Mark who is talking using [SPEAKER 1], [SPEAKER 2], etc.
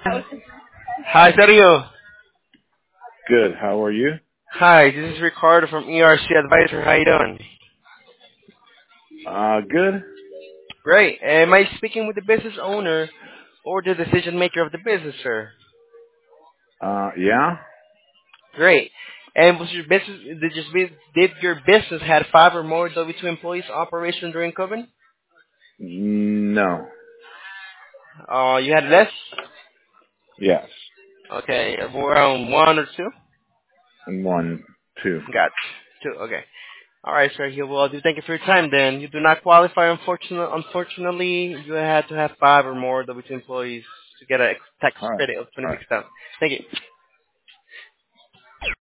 [SPEAKER 1] Hi, Sergio.
[SPEAKER 2] Good. How are you?
[SPEAKER 1] Hi, this is Ricardo from ERC Advisor. How you doing?
[SPEAKER 2] Good.
[SPEAKER 1] Great. Am I speaking with the business owner or the decision maker of the business, sir?
[SPEAKER 2] Yeah.
[SPEAKER 1] Great. And was your business did your business had five or more W-2 employees operation during COVID?
[SPEAKER 2] No.
[SPEAKER 1] You had less?
[SPEAKER 2] Yes.
[SPEAKER 1] Okay, around one or two.
[SPEAKER 2] And one, two.
[SPEAKER 1] Got two. Okay. All right, sir. Well, I do thank you for your time. Then you do not qualify. Unfortunately, you had to have five or more W-2 employees to get a tax
[SPEAKER 2] All right.
[SPEAKER 1] credit of
[SPEAKER 2] All right.
[SPEAKER 1] 26,000. Thank you.